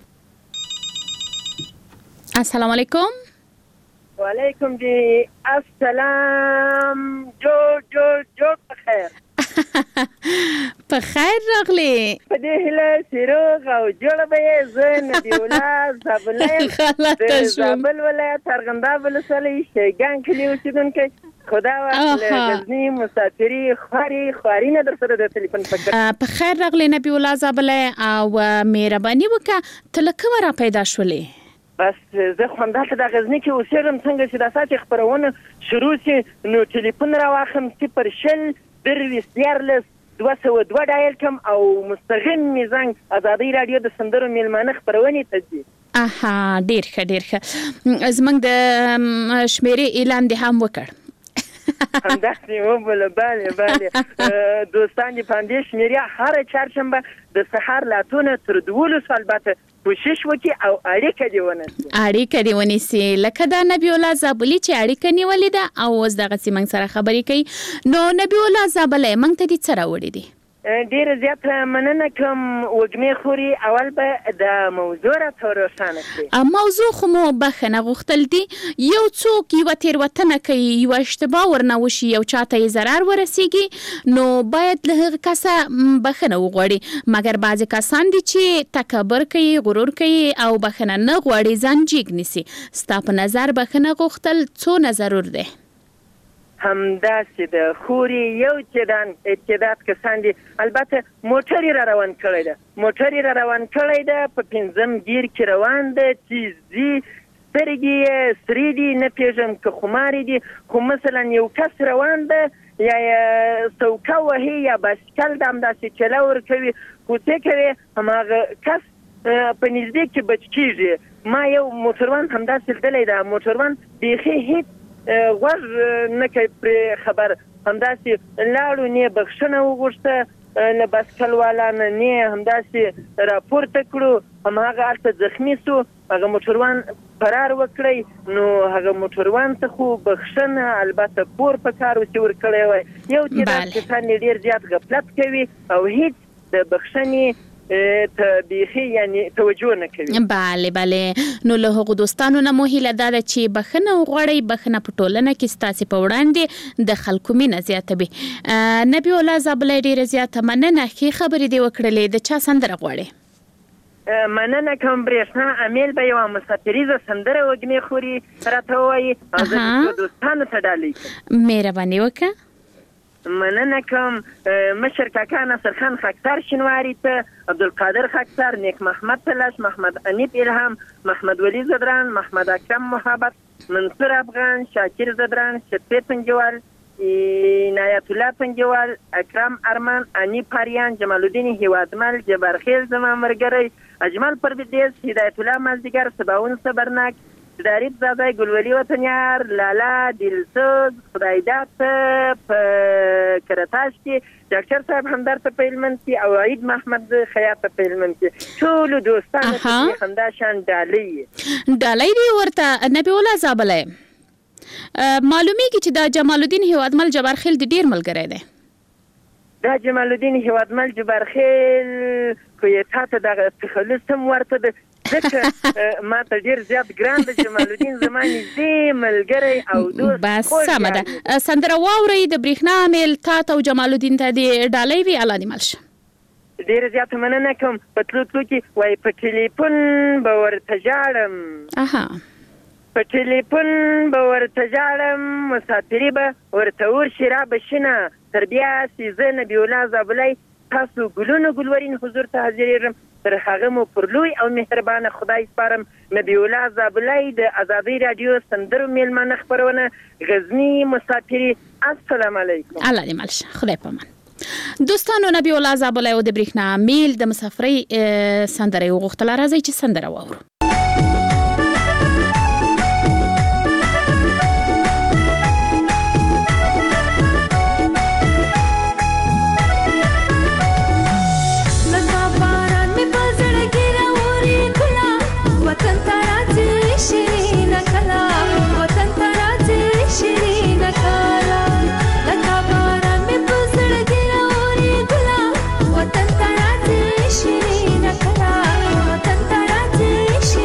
السلام علیکم وعلیکم جی السلام جو جو جو بخیر په خیر راغلی په دې هله سیروغ او جوړ به زه نبی الله زابلې د زابل ولایت ارغنداب ولسوالۍ شیګان کلی اوسیدونکو خدا واخله غزنی مسافری خاري خارینه در سره د ټلیفون فکر په خیر راغلی نبی الله زابلې او مهرباني وکړه تلکه را پیدا شولې بس زه خونداته د غزنی کې اوسېږم څنګه چې د ساتي خبرونه شروع شي نو ټلیفون را واخم صفر شل درویس دیارلس دوه سوه دوه ډایل کم او مستقیم میزنګ ازادي رادیو د سندرو میلمانه خبرونه تدي اها ډیر ښه ډیر ښه زمنګ د شمیرې اعلان دې هم وکړ همداسې وبله بله بله دوستان دې پاندې شمیرې هر چهارشنبه د سهار لا تونه تر دولسو البته کوشش وکي او اړیکه دی ونیسي اړیکه دی ونیسي لکه دا نبی الله زابلی چې اړیکه نیولې ده او اوس دغه سیمنګ سره خبرې کوي نو نبی الله زابلی موږ ته دې څه راوړي دي ډیره زیاته مننه کوم وږمې خوري. اول به د موضوع راته روښانه کړي. موضوع خو مو بخښنه غوښتل دي. یو څوک یوه تېروتنه کوي، یوه اشتباه ورنه وشي، یو چاته یې ضرر ورسیږي، نو باید له هغه کسه بخښنه وغواړي. مګر بعضې کسان دي چې تکبر کوي، غرور کوي او بخښنه نه غواړي، ځان جیګ نیسي. ستا په نظر بخښنه غوښتل څونه ضرور دی؟ همداسې د خوري یو چدان ابتدات کسان دي. البته موټر یې را روان کړی ده، موټر یې را روان کړی ده، په پنځم ګیر کې روان ده، چې ځي سترګې یې سرې دي، نه پېژم که خمارې دي. خو مثلا یو کس روان ده، یا یې څوکه وهي یا بایسکل ده، همداسې چله ورکوي، خو څه کوي هماغه کس په نږدې کې بچ کېږي. ما یو موټروان همداسې لیدلی ده، موټروان بیخي هېڅ غوږ نه کوي پرې خبر، همداسې لاړو، نه بخښنه وغوښته له بایسکل والا نه، نه همداسې راپورته کړو، هماغه هلته زخمي سو، هغه موټروان فرار وکړی. نو هغه موټروان ته خو بخښنه البته پور په کار و چې ورکړی وای. یو تعداد کسان ډېر زیات غفلت کوي او هیڅ د بخښنې ته بیخي یعنی توجه نه کوي. بله بله. نو له هغو دوستانو نه مو هیله دا ده چې بخښنه وغواړئ. بخښنه په ټولنه کې ستاسې په وړاندې د خلکو مینه زیاتوي. نبي الله زابلی ډېره زیاته مننه، ښې خبرې دې وکړلې. د چا سندره غواړې؟ مننه کوم برېښنا امیل به یوه مسافریزه سندره وږمې خوري راته ووایي او زه د دوستانو ته ډالۍ کوم. مهرباني وکړه. مننه کوم مشر کاکا نصر خان خاکسار شینواري ته، عبدالقادر خاکسار، نیک محمد تلش، محمد انیب الهام، محمد ولی زدران، محمد اکرم محبت، منصور افغان، شاکر زدران، شفیع پنجوال، عنایت الله پنجوال، اکرم ارمان، انیب پاریان، جمال الدین هیوادمل، جبار خیل زما ملګری، اجمل پرویز، هدایت الله مازدیګر، سباون صبرناک، داریب زاده، گلولی وطنیار، لالا دلسوز، خدای داد په کرتاش کې، ډاکټر صاحب همدرد په هلمند کې او عید محمد خیاط په هلمند کې، ټولو دوستانو ته همدا شان ډالۍ ډالۍ دی ورته. نبي الله زابلی، معلومیږي چې دا جمال الدین هیوادمل جبارخیل د ډیر ملګری دی. دا جمال الدین هیوادمل جبارخیل خو یې تا ته دغه تخلص هم ورته ده، ځکه ما ته ډېر زیات ګران ده. جمال الدین زما نږدې ملګری او دوست. بس سمه ده. سندره واورئ د برېښنا میل تا ته او جمال الدین ته دې ډالۍ وي. الله دې مل شه. ډېره زیاته مننه کوم. په تلو تلو کې وایي په ټلیفون به ورته ژاړم، په ټلیفون به ورته ژاړم، مسافري به ورته ورشي را بشینه، تر بیا سي زه نبي الله زابلی تاسو ګلونو ګلورین حضور ته حاضرېږم. تر هغه مو پر لوی او مهربانه خدای سپارم. نبي الله زابلی د ازادۍ راډیو سندرو میلمانه خپرونه غزني مسافري. السلام علیکم. الله دې مل شه. خدای پامان. دوستانو، نبي الله زابلی او د برېښنا میل د مسافرۍ سندره یې وغوښتله. راځئ چې سندره واورو. وطن تراځي شیرین کلا، وطن تراځي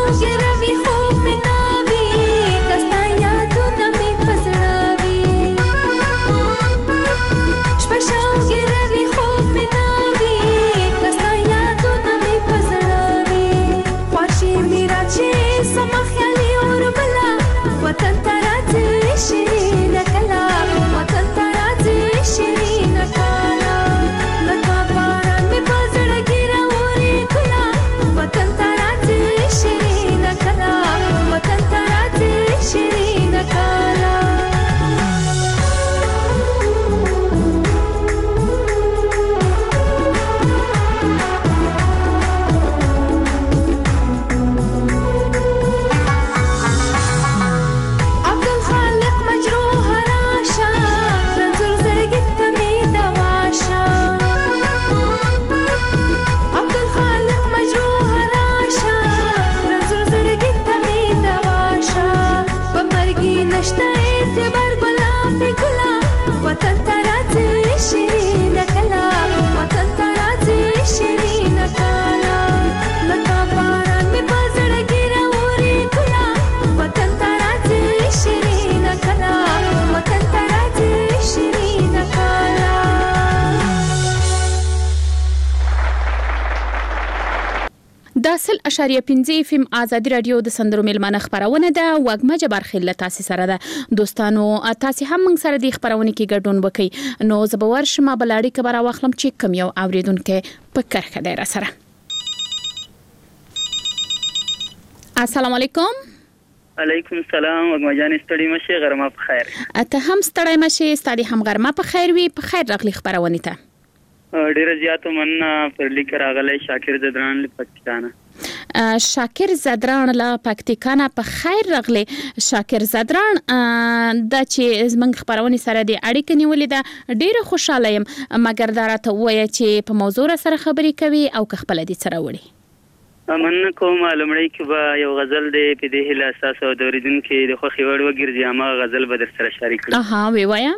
داسل اشاریه پنځه اف ام ازادي رادیو د سندرو ملمانه خبرونه ده وګما جبر خله تاسو سره ده دوستانو تاسو هم موږ سره د خبرونه کې ګډون وکي نو زبور شمه بلاړی کبره واخلم چې کم یو اوریدونکو په کرخه دی را سره. السلام علیکم. علیکم السلام وګما جان ستړي مشه غرمه په خیر. اته هم ستړي مشه ستړي هم غرمه په خیر وي په خیر راغلی خبرونه ته. ډیر زیات مننه پر لیک راغلی شاکر زدران له پاکستان. شاکر زدران له پاکستان په خیر راغلی. شاکر زدران د چې زمنګ خبرونه سره د اړیکې نیولې ده ډیره خوشاله یم مګر دا راته وایي چې په موضوع سره خبرې کوي او که خپل دي سره وړي. من کوم لمړی کې به یو غزل دی په دې له اساس او د اوریدونکو د خوخي وړ وګرځي ما غزل به در سره شریک کړم. اها وی وایم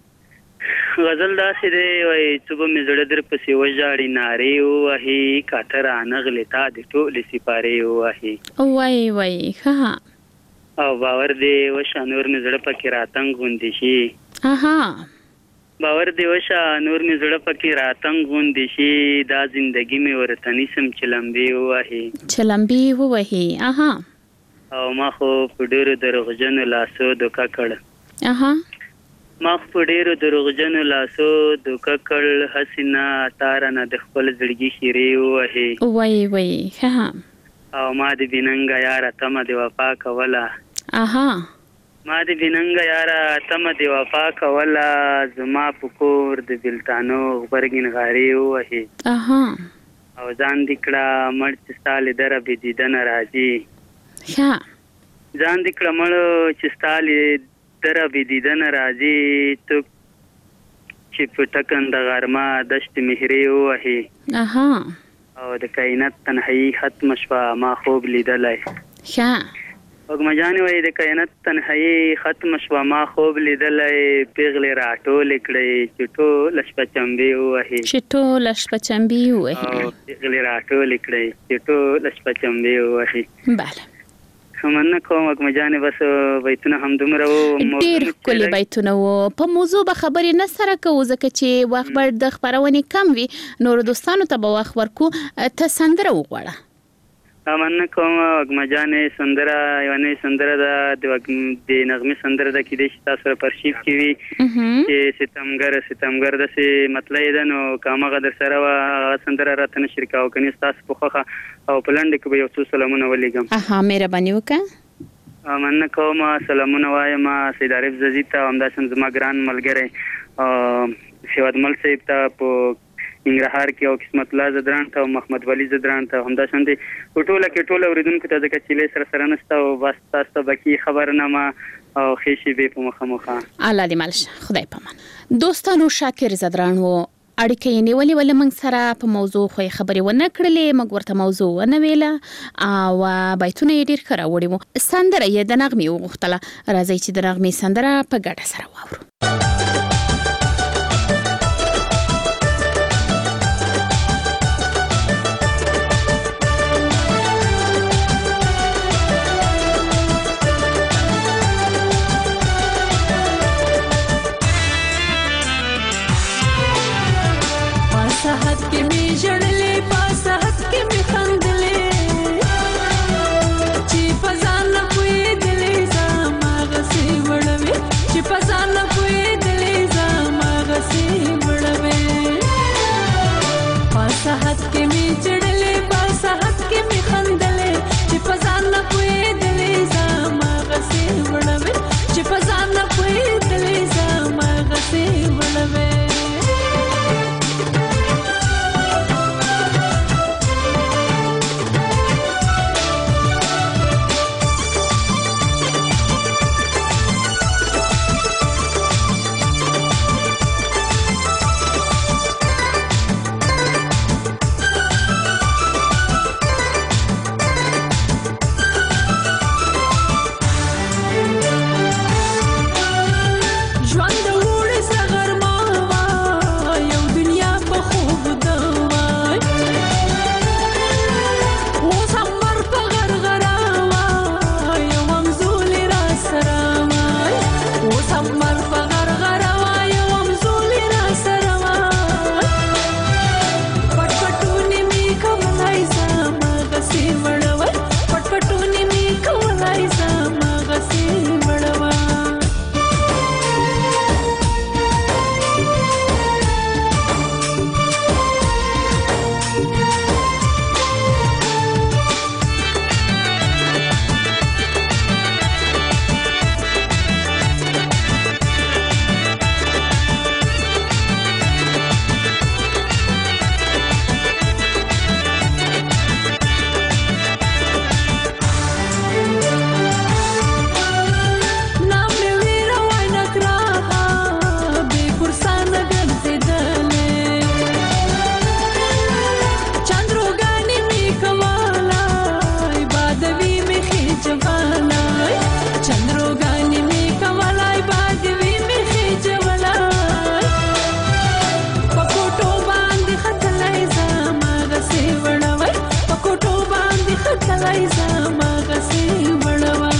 غزل دا سي دی وای صبح می زړه در پسې وژاړي نارې او هي کاتر انغلی تا د ټول سپاره او هي وای وای ها او باور دی و شانور می زړه پکې راتنګ غوندي شي. اها باور دی و شانور می زړه پکې راتنګ غوندي شي دا زندگی می ورته نسم چلمبي او هي چلمبي و وهي. اها او ما خو په ډېر دروغجن لاسو دوکا کړ. اها ما په ډېرو دروغجنو لاسو دوکه کړ حسینا تارانه د خپل زړګي خیرې وهي وای وای ها او ما د بیننګ یاره تمه د وفا کوله. اها ما د بیننګ یاره تمه د وفا کوله زما په کور د بلتانو غبرګین غاری وهي. اها او ځان دکړه مړ ستاله در به دیدن راځي. ها ځان دکړه مړ چې ستاله در به دیدن راځي تو چې په ټکند غرمه دشت مهرې وهي. اها او د کائنات تنهایی ختم شوه ما خوب لیدلای. ښه وګما جان وای د کائنات تنهایی ختم شوه ما خوب لیدلای پیغلې راټول کړي چې ټول شپه چمبي وهي چې ټول شپه چمبي وهي پیغلې راټول کړي چې ټول شپه چمبي وهي. bale مننه کوم وګما جان بس بیتونه هم دومره وو ډیر کلی بیتونه وو په موضوع به خبرې نه سره کوو ځکه چې وخت بر د خبرونه کم وي نور دوستانو ته به وخت ورکو ته سندره وغواړه. مننه کوم وګما جان سندره یو نه سندره د د نغمه سندره د کې د تاسو پر شیف کې وي چې ستمګر ستمګر د سي مطلب ده نو کومه در سره وا سندره راتنه شریکاو کني تاسو په خوخه او پلند کې به یو څو سلامونه ولېګم. اها مهرباني وکړه. مننه کوم سلامونه وایم سید عارف ززیتا همداشان زما ګران ملګری شهود مل صاحب ته په انګرهار کې او قسمت الله زدران ته او محمد ولی زدران ته همداشان دي ټوله کې ټوله اوریدونکو ته ځکه چې له سره سره نسته او بس تاسو بکی خبرنامه او خېشي به په مخه مخه الله دې مالشه خدای پامان. دوستانو شاکر زدران وو اړیکې نیولې ولې موږ سره په موضوع خو خبرې ونه کړلې موږ ورته موضوع ونه ویله او بیتونه یې ډېر ښه راوړي وو. سندره یې د نغمې وغوښتله راځئ چې د نغمې سندره په ګډه سره واورو. ولای زما غسی وړوا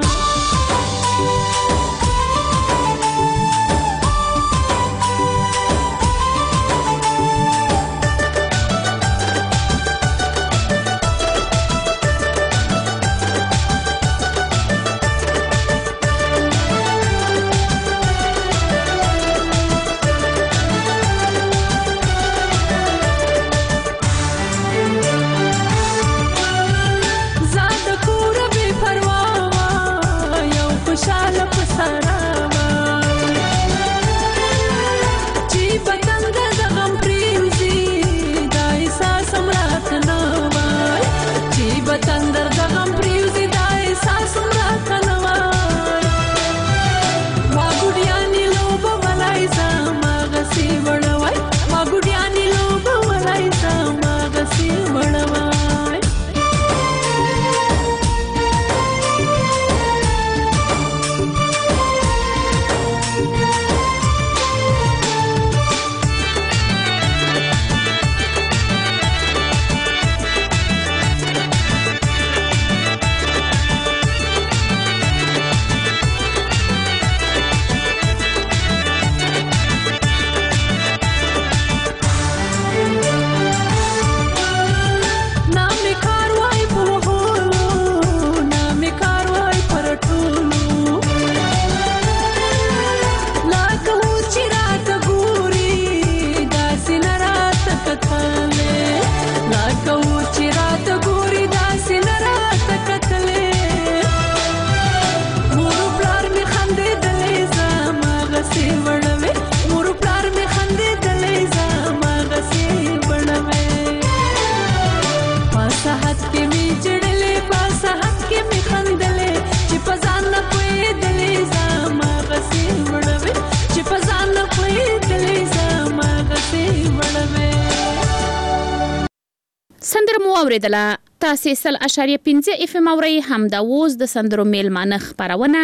اوریدله تاسو سل اشاریه پنځه اف ام اوري هم د ووز د سندرو میلمانه خبرونه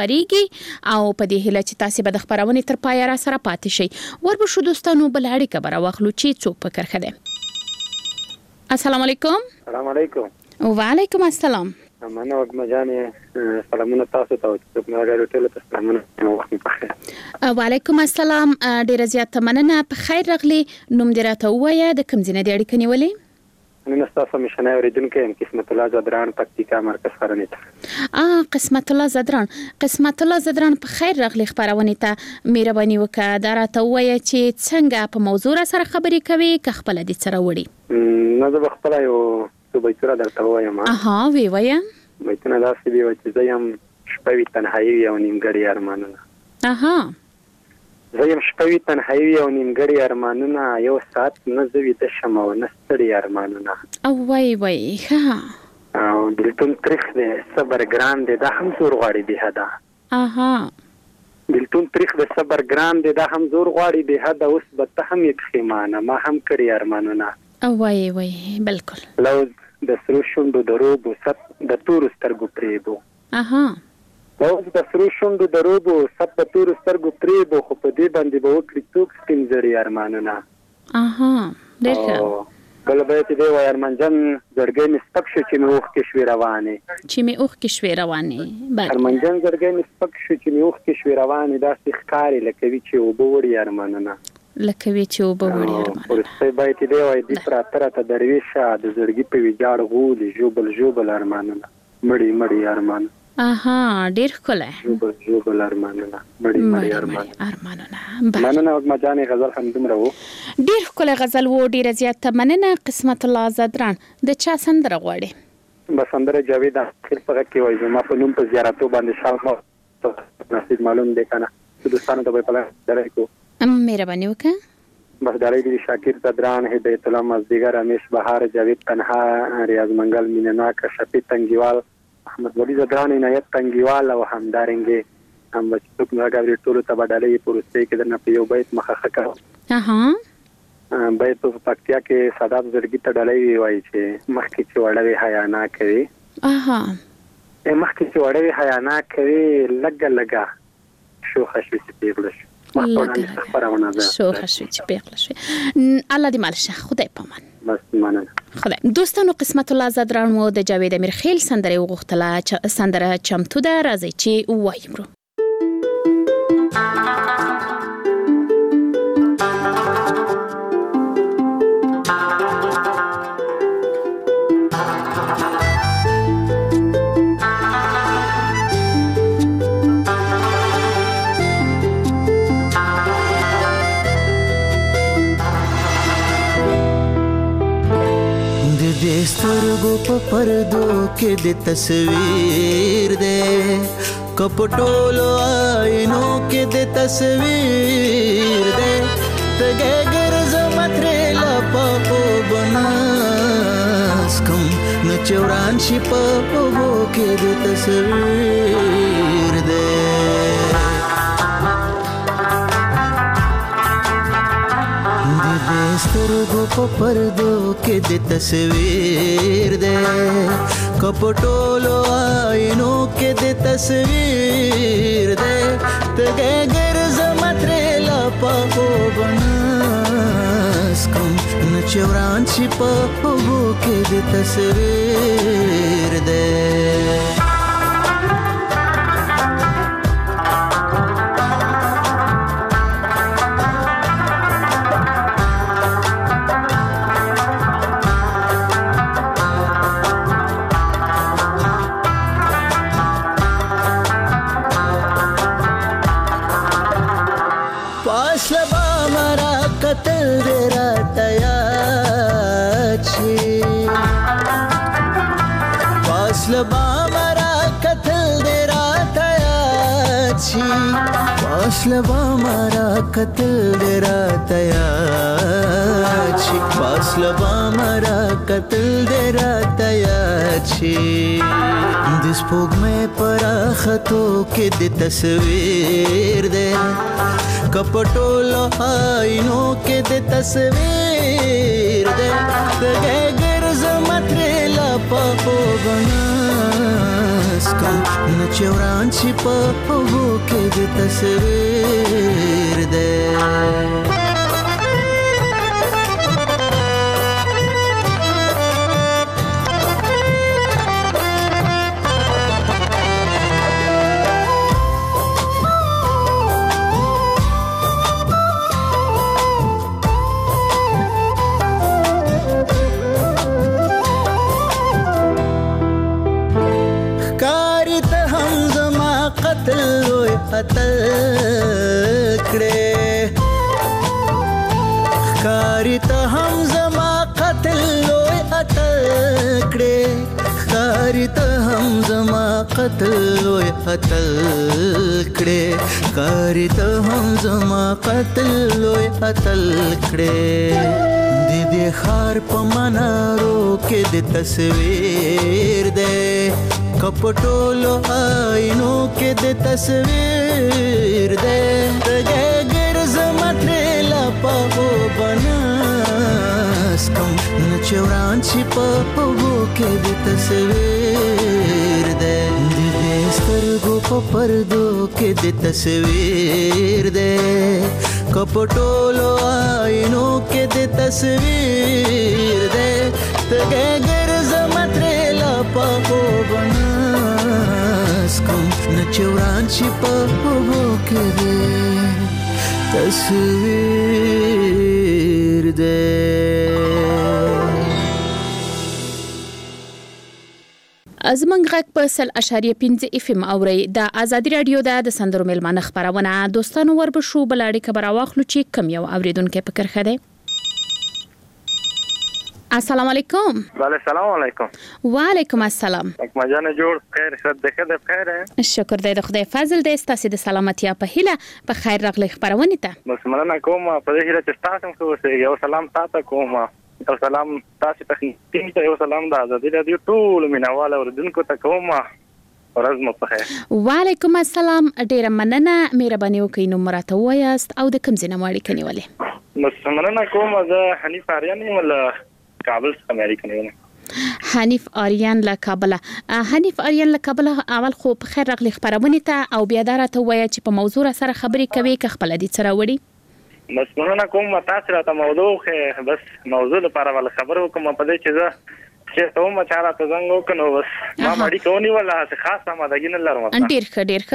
خبريږي او په دې هله چې تاسو به د خبرونه تر پای را سره پاتې شي ور به شو دوستانو بل اړیکه بر واخلو چې څوک فکر خده السلام علیکم السلام علیکم وعلیکم السلام منه وګمجانې سلامونه تاسو ته څوک نه غواړي ټول ته سلامونه وخت په وعلیکم السلام ډیر زیات مننه په خیر راغلی نوم دې راته وایه د کوم ځای نه دی اړیکه نیولې نن تاسو مشنه اوریدونکو ام قسمت الله زدران پکتیکا مرکز خبرونه ته اه قسمت الله زدران قسمت الله زدران په خیر راغلی خبرونه ته مهرباني وکړه دا راته وایه چې څنګه په موضوع سره خبرې کوي که خپل دي سره وړي نه زه خپل یو بیتونه درته وایم اها وی وایا بیتونه داسې دی چې زه یم شپوي تنهایی او نیمګړی ارمانونه اها زه یم شپوي تنهایی او نیمګړی ارمانونه یو ساعت نه زوی د شمه او نستړي ارمانونه او وای وای ها او دلتون تریخ دی صبر ګران دی دا هم زور غواړي به حدا اها دلتون تریخ دی صبر ګران دی دا هم زور غواړي به حدا اوس به ته هم یک خیمانه ما هم کړی ارمانونه او وای وای بالکل لو د سرو شوندو دروبو سپ د تور سترګو پریبو اها لو د سرو شوندو دروبو سپ د تور سترګو پریبو خو په دې باندې به وکړي څوک سپینځري ارمانونه اها ډېر بل به چې دی وای ارمنجن زړګې نسپک شو چې مې اوخ کې شوي روانې چې مې اوخ کې شوي روانې بله ارمنجن زړګې نسپک شو چې مې اوخ کې شوي روانې داسې ښکاري لکه وي چې اوبه وړي ارمانونه لکه وی چې وبه وړي ارمان ورسته باید دی وای د پراتره ته درویشه د زړګي په ویجاړ غول جوبل جوبل ارمانونه مړی مړی ارمان اها ډیر خوله جوبل جوبل ارمانونه مړی مړی ارمان ارمانونه مننه وګمجانې غزل هم دومره وو ډیر خوله غزل وو ډیر زیات مننه قسمت الله زدران د چا سندره غواړي بس سندره جاوید اخر په کې وای زما په نوم په زیارتو باندې شاو نصیب معلوم دی کنه دوستانو ته په لاره درکو ام مهرباني وکړه بس دالای دی شاکر زدران هدایت الله مزدیګر رمیش بهار جاوید تنها ریاض منګل مینناک شفیع تنگیوال احمد ولی زدران عنایت تنگیوال او همدارنګ هم بچو نو غوړي ټول ته بدلې پروسته کې د نه یو بیت مخخه کړ اها بیت په پکتیا کې سادات زړګي ته ډلې وایي چې مخکې چې وړوي حیا نه کوي اها مخکې چې وړوي حیا نه کوي لګ لګا شو خشوي سپیغلش وړاندې خبرونه ده شو خشوي چې پیغله شوي الله دې مال شه خدای پامان بس مننه خدای دوستانو قسمت الله زدران مو د جاوید امیر خیل سندره وغوښتله سندره چمتو ده راځي چې وایم رو سترګو په پردو کې د تصویر دې کپټولو آینو کې د تصویر دې تګه ګرځم ترې لا په بناس کوم نو چوران شي په وو کې د تصویر دې سترګو په پردو کې د تصویر دې کپټولو آینو کې د تصویر دې تګه ګرځم ترې لا په بناس کوم نو چوران شي په وو کې د تصویر دې فاصله مارا قتل درا تیار چی فاصله مارا قتل درا تیار چی د سپوږمۍ پر خطو کې د تصویر دې کپټولو آینو کې د تصویر دې تګه ګرځم ترې لا په بناس کوم نو چوران شي په وو کې د تصویر دې قتل کړه خاري ته هم زما قتل لوی قتل کړه خاري ته هم زما قتل لوی قتل کړه خاري ته هم زما قتل لوی قتل کړه د دې خار په منارو کې د تصویر ده کپټولو آینو کې د تصویر دې تګه ګرځم ترې لا په بناس کوم نو چوران شي په وو کې د تصویر دې د سترګو په پردو کې د تصویر دې کپټولو آینو کې د تصویر دې تګه ګرځم ترې لا په بناس کوم نو چوران شي په وو کې د تصویر دې زمنګ غږ په سل اشاریه پنځه اف ام اوري د ازادي رادیو د سندرو ملمانه خبرونه دوستانو وربشو بلاړي خبر واخلو چې کم یو اوریدونکو فکر خده السلام علیکم وعلیکم السلام علیکم وعلیکم السلام ما جان جوړ خیر ښه ده خیر خیر شکر دې د خدای فضل دې ستاسو د سلامتی په هیله په خیر راغلی خبرونه ته بس مننه کوم په دې هیله چې تاسو خو یو سلام تاسو کوم یو سلام تاسو ته ټینګ یو سلام د ازادي رادیو ټول مینواله اوردونکو ته کوم ورځ مو په خیر وعلیکم السلام ډیر مننه مهرباني وکړئ نو مرته وایاست او د کوم ځای مالک نیولې بس مننه کوم زه حنیف اریانی ولا کابل څخه امریکا نه حنیف آریان له کابل. حنیف آریان له کابل، اول خو په خیر راغلی خبرونه ته او بیا درته وایي چې په موضوع سره خبرې کوي که خپل دي سره وړي. بس مننه کوم تاسو راته موضوع خو بس موضوع لپاره ول خبرو کوم په دې چې زه چې ته ما چاره ته څنګه وکنو بس ما مړی کوونی ولا څه خاصه ماده ګین لرم. ډیر ښه ډیر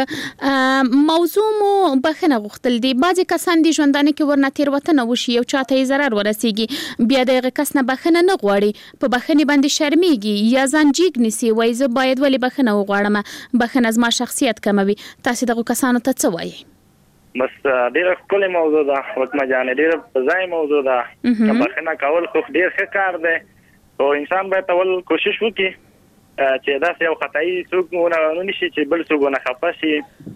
ښه. موضوع مو بخنه غوښتل دي. بعضی کسان دي ژوندانه کې ورنه تیر وطن وشي او چاته zarar ورسیږي، بیا دغه کس نه بخنه نه غواړي، په بخنه باندې شرمېږي یا ځانجیګ نسی وای زه باید ولی بخنه وغواړم، بخنه زما شخصیت کموي. تاسو دغه کسانو ته څه وایي؟ بس ډیر ښکلی موضوع ده وکما جان، ډیر ځای موضوع ده. بخنه کول خو ډیر ښه کار دی او انسان باید اول کوشش وکړي چې دا یو خدای څوک نه نشي چې بل څوک نه خپه شي،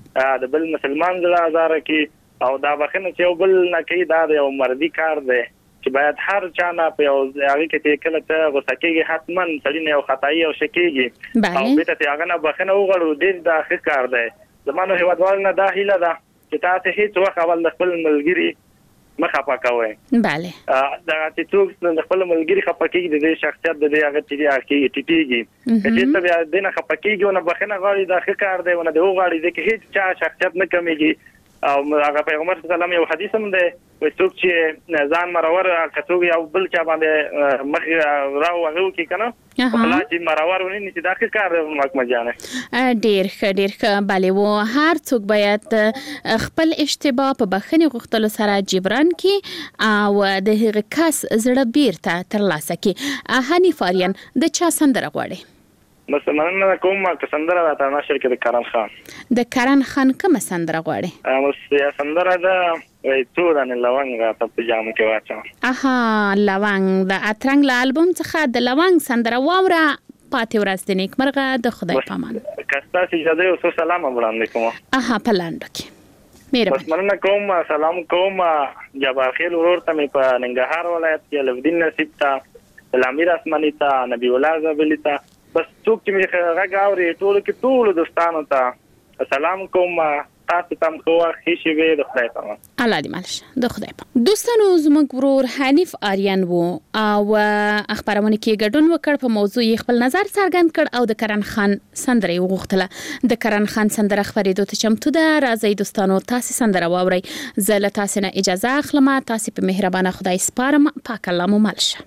د بل مسلمان د آزار کې او دا بخنه چې یو بل نه کوي دا یو مردي کار دی چې باید هر چا نه په یو هغه کې کله ته غوسه کېږي حتما سړی نه یو خدای او شکیږي او به ته هغه نه بخنه وغواړو ډیر دا ښه کار دی. زمانو هیوادوال نه دا هیله ده چې تاسو هیڅ وخت اول د خپل ملګری مخه پاکوي. bale دا چې څوک د خپل ملګری خپکیږي د دې شخصیت د دې هغه چې هغه ټیټیږي چې ته بیا د نه خپکیږي او نه بخنه غواړي دا ښه کار دی ونه دی غواړي چې هیڅ چا شخصیت نه کمیږي. او هغه پیغمبر صلی الله علیه وسلم یو حدیث هم دی چې څوک چې ځان مرور کڅوږي او بل چا باندې مخ راو هغه کی کنه خپل چې مرور ونی چې دا ښه کار دی مکمه جانه. ډیر ښه ډیر ښه. bale و هر څوک باید خپل اشتباه په بخنه غوښتلو سره جبران کی او د هغه کس زړه بیرته ترلاسه کی. حنیف آریان د چا سندره غواړي؟ مثلا نه کوم که سندره راته نشر کې د کرن خان. د کرن خان کوم سندره غواړي؟ اوس یا سندره ده وای تو د لونګ راته په جام کې واچم. اها لونګ د اترنګ له البوم څخه د لونګ سندره واوره. پاتې ورځ د نیک مرغه د خدای پامان. کستا چې اجازه او سلام وړاندې کوم. اها پلاندو کې میرا بس مننه کوم سلام کوم جبار خیل ورور ته په ننګرهار ولایت کې لودین نصیب ته الامیر اسماني ته نبی الله زبلی ته بس څوک چې مې راغاوري ټول کې ټول دوستانو ته سلام کوم. تاسو تم خو خېشي وي د خدای په امان. الله دې مالشه د خدای په. دوستانو زموږ ورور حنیف آریان وو او اخبارونه کې ګډون وکړ، په موضوع یې خپل نظر څرګند کړ او د کرن خان سندره وغوښتله. د کرن خان سندره خبرېدو ته چمتو ده. راځي دوستانو تاسو سندره واورئ. زه له تاسو نه اجازه اخلم. تاسو په مهربانه خدای سپارم. پاک الله مو مالشه.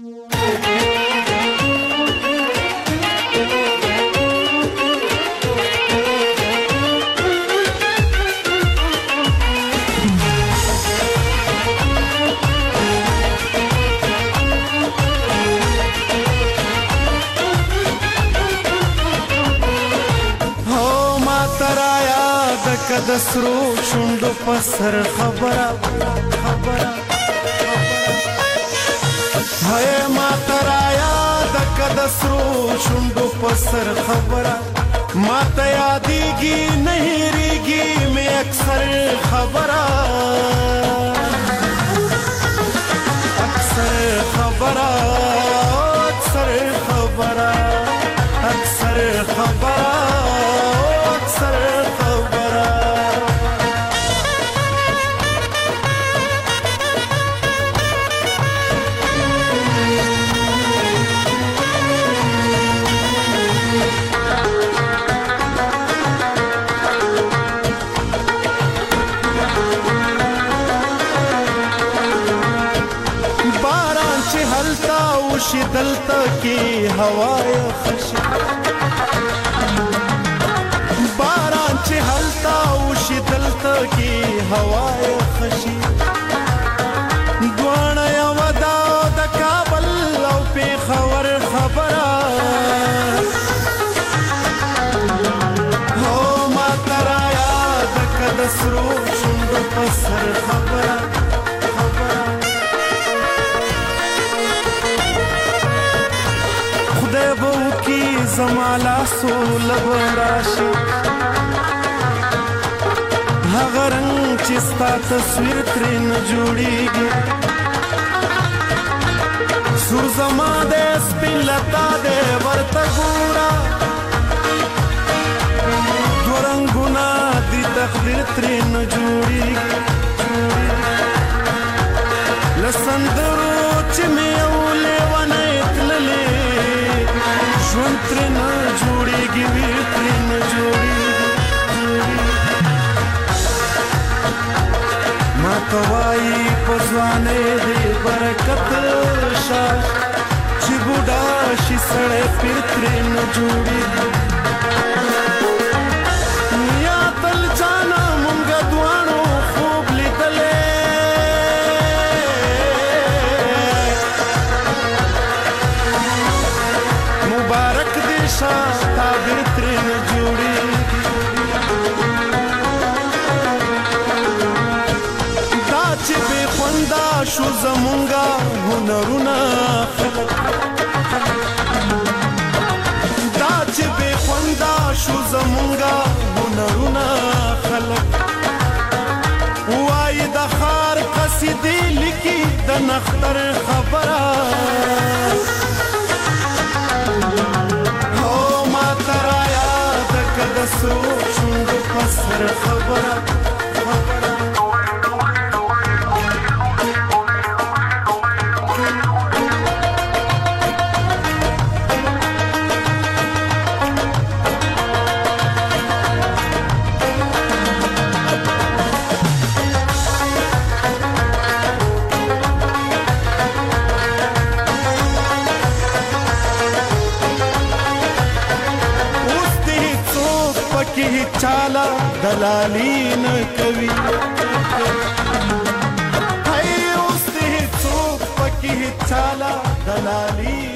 د سرو شوندو پسر خبره خبره هي ما ترایا د کد سرو شوندو پسر خبره ما ته یادېږي نه هېرېږي مې اکثر خبره اکثر خبره اکثر خبره اکثر خبره اکثر دلتا کی هوای خشی باران چې هلتا وشي دلتا کی هوای خشي دوانه یو دا د کابل او پیښور خبره هو ما ترایا د کد سرو شوندو پسر خبره زمالا سو لبراشي هغه رنگ چې ستا تصویر ترې نه جوړیږي سور زما د سپین لتا د ورته ګورا دو رنګونه دي تقدیر ترې نه جوړیږي لسندرو چې مې اولې ونه تللې وای پزوانه دې برکت شا چې بوډا شي سړی پیر ترې نه جوړي یا تل جانا مونږ دواړو خوب لیدلې مبارک دې شا تعبیر ترې نه جوړي شو زمونږه هنرونه خلک دا چې بې خونده شو زمونږه هنرونه خلک وایي د ښار قصیدې لیکي د نختر خبره هو ما ته رایاده که د څو شونډو په سر خبره چالا دلالی نه کوي هاي اوس ته څوک پکې چالا دلالی